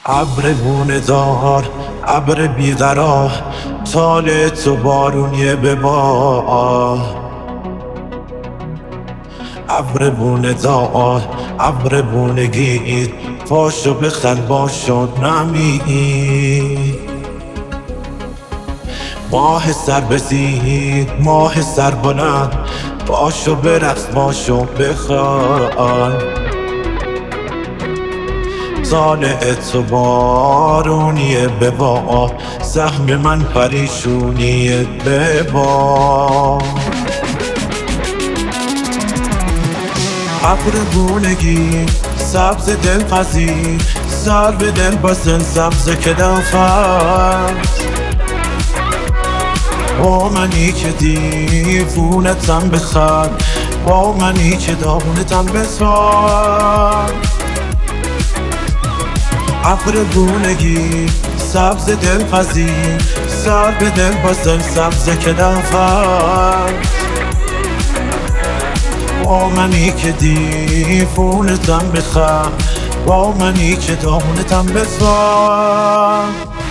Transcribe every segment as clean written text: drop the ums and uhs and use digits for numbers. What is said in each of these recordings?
ابر گونه دار، ابر بیقرار، طالع تو بارونیه به بار. ابر بونه دار، ابر بونه گیر، پاشو بخند باشو نمیر. ماه سر بزیر، ماه سر بلند، باشو برقص باشو بخوان. طالع تو بارونیه به با، سهم من پریشونیه به با. ابر گونگی سبز دلپذیر، سر به دل بزن سبز کلافت. با منی که دیوونتم بخند، با منی که داغونتم بسوار. ابر گونگی سبز دلپذیر، سر به دل بزن سبز کلافت. با منی که دیوونتم بخند، با منی که داغونتم بسوار.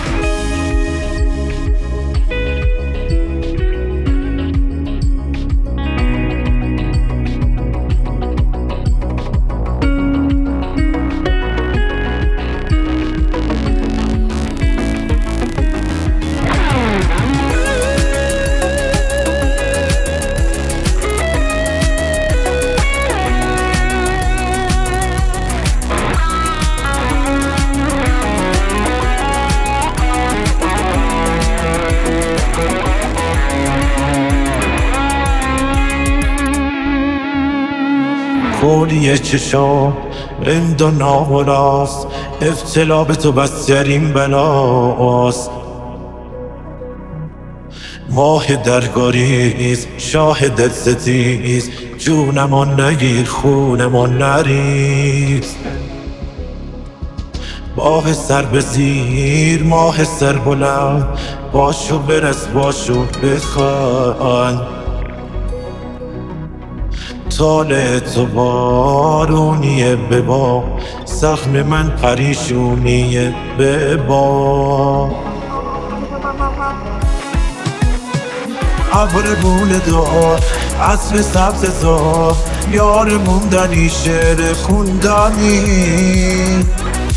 کولیه چشام رند و ناولاست، ابتلا به تو بسترین بلاست. ماه درگاریز، شاه دلستیز، جونمان نگیر خونمان نریز. ماه سر بزیر، ماه سر بلند، باشو برس باشو بخوان. طالع تو بارونیه به با، زخم من پریشونیه به با. ابر گونه دار، عصر سبز زار، یار موندنی شعر خوندنی.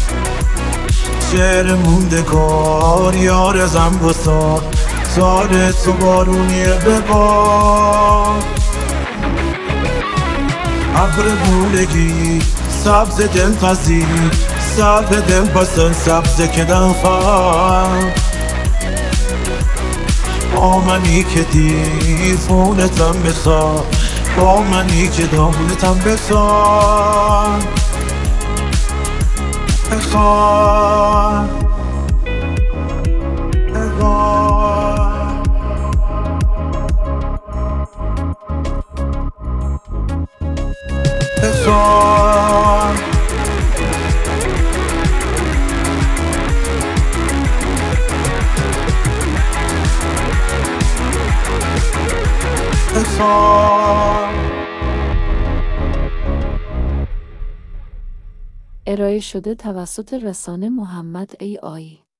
شعر موندگار یار غمگسار، طالع تو بارونیه به با. ابر گونگی سبز دلپذیر، سر به دل بزن سبز کلافت. با منی که دیوونتم بخواد، با منی که داغونتم بخواد. بخواد بخواد. ارائه شده توسط رسانه محمد AI